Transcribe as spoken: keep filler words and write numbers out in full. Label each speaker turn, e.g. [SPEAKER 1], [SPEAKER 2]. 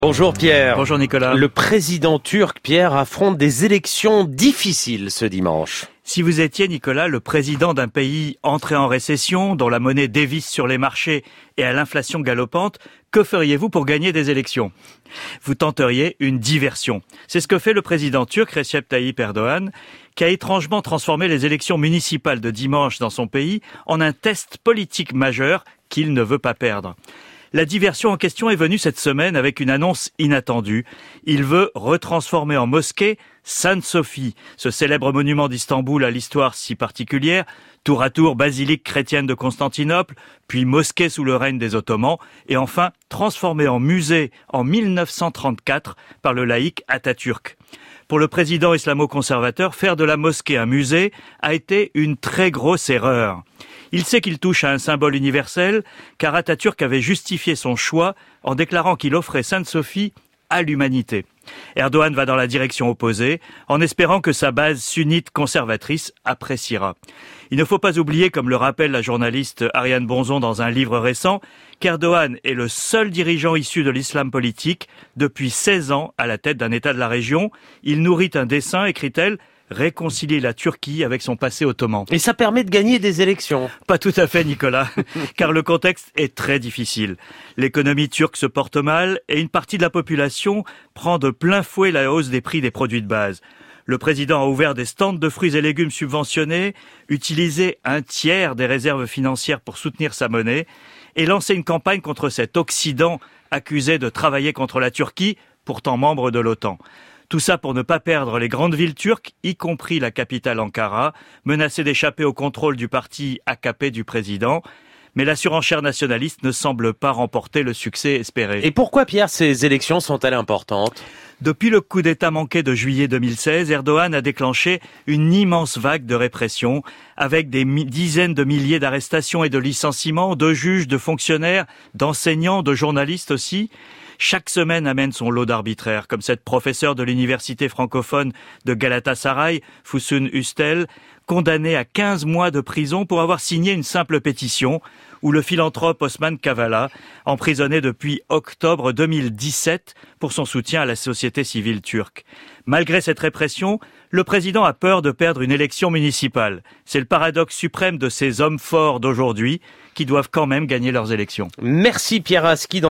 [SPEAKER 1] Bonjour Pierre.
[SPEAKER 2] Bonjour Nicolas.
[SPEAKER 1] Le président turc, Pierre, affronte des élections difficiles ce dimanche.
[SPEAKER 2] Si vous étiez, Nicolas, le président d'un pays entré en récession, dont la monnaie dévisse sur les marchés et à l'inflation galopante, que feriez-vous pour gagner des élections ? Vous tenteriez une diversion. C'est ce que fait le président turc Recep Tayyip Erdogan, qui a étrangement transformé les élections municipales de dimanche dans son pays en un test politique majeur qu'il ne veut pas perdre. La diversion en question est venue cette semaine avec une annonce inattendue. Il veut retransformer en mosquée Sainte-Sophie, ce célèbre monument d'Istanbul à l'histoire si particulière, tour à tour basilique chrétienne de Constantinople, puis mosquée sous le règne des Ottomans, et enfin transformée en musée en mille neuf cent trente-quatre par le laïc Atatürk. Pour le président islamo-conservateur, faire de la mosquée un musée a été une très grosse erreur. Il sait qu'il touche à un symbole universel, car Atatürk avait justifié son choix en déclarant qu'il offrait Sainte-Sophie à l'humanité. Erdogan va dans la direction opposée, en espérant que sa base sunnite conservatrice appréciera. Il ne faut pas oublier, comme le rappelle la journaliste Ariane Bonzon dans un livre récent, qu'Erdogan est le seul dirigeant issu de l'islam politique depuis seize ans à la tête d'un État de la région. Il nourrit un dessein, écrit-elle, réconcilier la Turquie avec son passé ottoman.
[SPEAKER 1] Et ça permet de gagner des élections.
[SPEAKER 2] Pas tout à fait, Nicolas, car le contexte est très difficile. L'économie turque se porte mal et une partie de la population prend de plein fouet la hausse des prix des produits de base. Le président a ouvert des stands de fruits et légumes subventionnés, utilisé un tiers des réserves financières pour soutenir sa monnaie et lancé une campagne contre cet Occident accusé de travailler contre la Turquie, pourtant membre de l'OTAN. Tout ça pour ne pas perdre les grandes villes turques, y compris la capitale Ankara, menacée d'échapper au contrôle du parti A K P du président. Mais la surenchère nationaliste ne semble pas remporter le succès espéré.
[SPEAKER 1] Et pourquoi, Pierre, ces élections sont-elles importantes ?
[SPEAKER 2] Depuis le coup d'État manqué de juillet deux mille seize, Erdogan a déclenché une immense vague de répression, avec des dizaines de milliers d'arrestations et de licenciements, de juges, de fonctionnaires, d'enseignants, de journalistes aussi. Chaque semaine amène son lot d'arbitraire, comme cette professeure de l'université francophone de Galatasaray, Füsun Üstel, condamnée à quinze mois de prison pour avoir signé une simple pétition, ou le philanthrope Osman Kavala, emprisonné depuis octobre deux mille dix-sept pour son soutien à la société civile turque. Malgré cette répression, le président a peur de perdre une élection municipale. C'est le paradoxe suprême de ces hommes forts d'aujourd'hui qui doivent quand même gagner leurs élections.
[SPEAKER 1] Merci Pierre Aski.